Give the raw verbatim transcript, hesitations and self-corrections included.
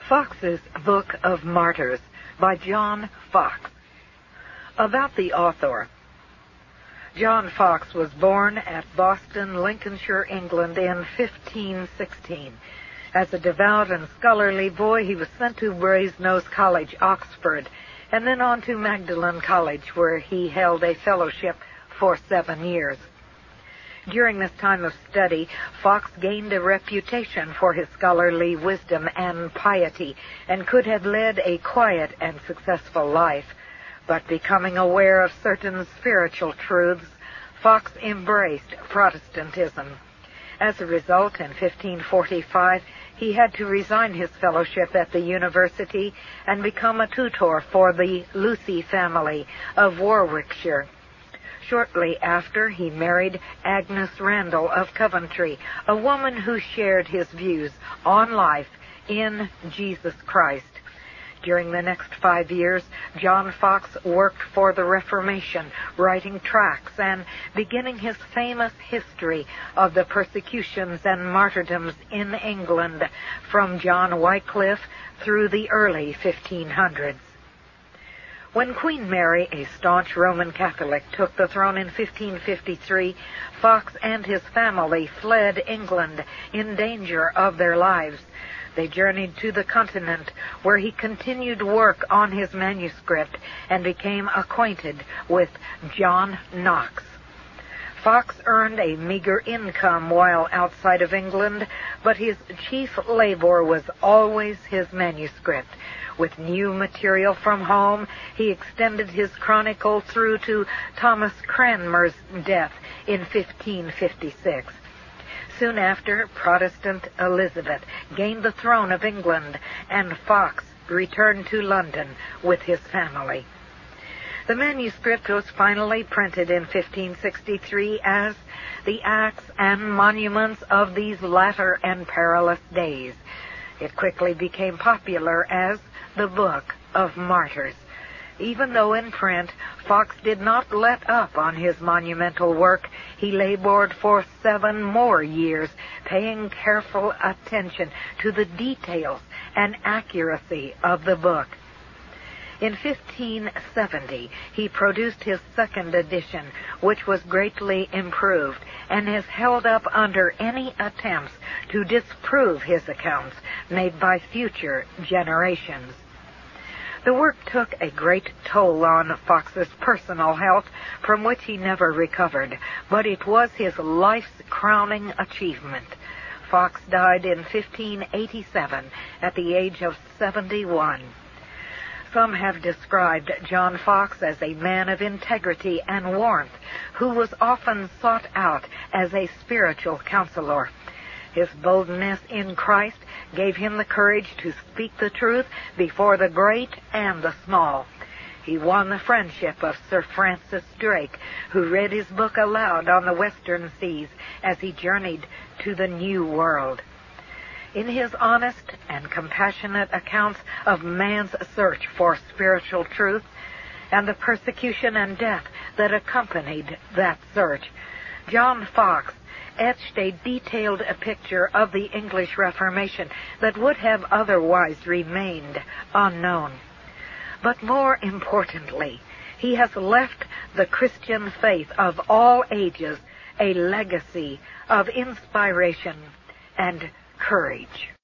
Fox's Book of Martyrs by John Fox. About the author. John Fox was born at Boston, Lincolnshire, England in fifteen sixteen. As a devout and scholarly boy, he was sent to Brasenose College, Oxford, and then on to Magdalen College, where he held a fellowship for seven years. During this time of study, Fox gained a reputation for his scholarly wisdom and piety, and could have led a quiet and successful life. But becoming aware of certain spiritual truths, Fox embraced Protestantism. As a result, in fifteen forty-five, he had to resign his fellowship at the university and become a tutor for the Lucy family of Warwickshire. Shortly after, he married Agnes Randall of Coventry, a woman who shared his views on life in Jesus Christ. During the next five years, John Fox worked for the Reformation, writing tracts and beginning his famous history of the persecutions and martyrdoms in England from John Wycliffe through the early fifteen hundreds. When Queen Mary, a staunch Roman Catholic, took the throne in fifteen fifty-three, Fox and his family fled England in danger of their lives. They journeyed to the continent, where he continued work on his manuscript and became acquainted with John Knox. Fox earned a meager income while outside of England, but his chief labor was always his manuscript. With new material from home, he extended his chronicle through to Thomas Cranmer's death in fifteen fifty-six. Soon after, Protestant Elizabeth gained the throne of England, and Fox returned to London with his family. The manuscript was finally printed in fifteen sixty-three as The Acts and Monuments of These Latter and Perilous Days. It quickly became popular as the Book of Martyrs. Even though in print, Fox did not let up on his monumental work. He labored for seven more years, paying careful attention to the details and accuracy of the book. In fifteen seventy, he produced his second edition, which was greatly improved and has held up under any attempts to disprove his accounts made by future generations. The work took a great toll on Fox's personal health, from which he never recovered, but it was his life's crowning achievement. Fox died in fifteen eighty-seven at the age of seventy-one. Some have described John Fox as a man of integrity and warmth, who was often sought out as a spiritual counselor. His boldness in Christ gave him the courage to speak the truth before the great and the small. He won the friendship of Sir Francis Drake, who read his book aloud on the western seas as he journeyed to the New World. In his honest and compassionate accounts of man's search for spiritual truth and the persecution and death that accompanied that search, John Fox etched a detailed picture of the English Reformation that would have otherwise remained unknown. But more importantly, he has left the Christian faith of all ages a legacy of inspiration and courage.